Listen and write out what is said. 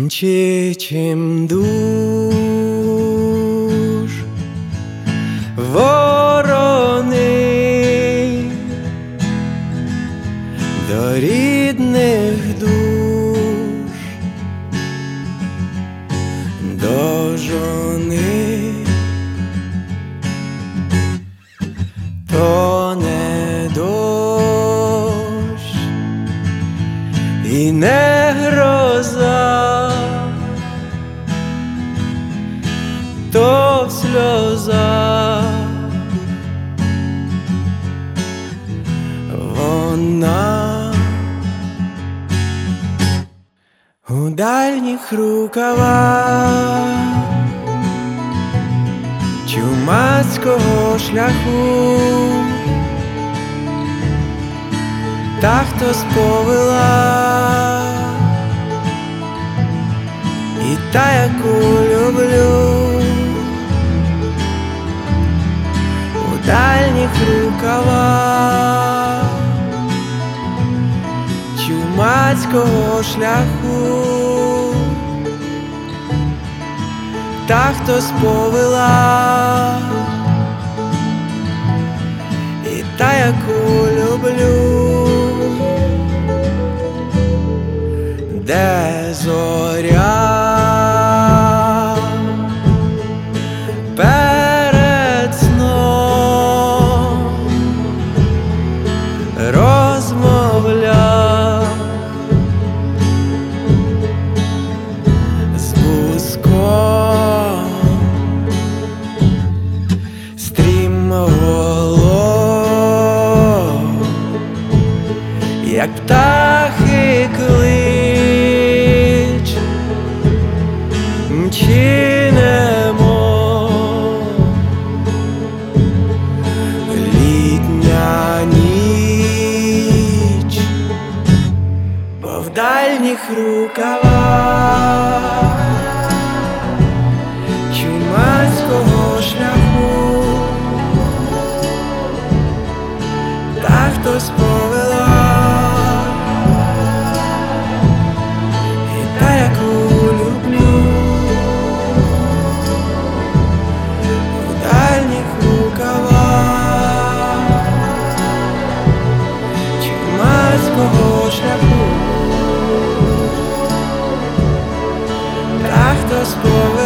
Чи чим душ ворони до рідних душ, до жони, то не дощ і не гроза, то сльоза, вона у дальніх рукавах чумацького шляху, та хто сповела, і та, яку люблю, у дальніх рукавах чумацького шляху, та, хто сповела, і та, яку люблю, де зоря перед сном розмовля з буском, стрімголов, як птахи клич, мчинемо, літня ніч, бо в дальніх рукавах чумацького шляху, та, хто сповела, і та, яку люблю, у дальніх рукавах чумацького шляху, та, хто сповела.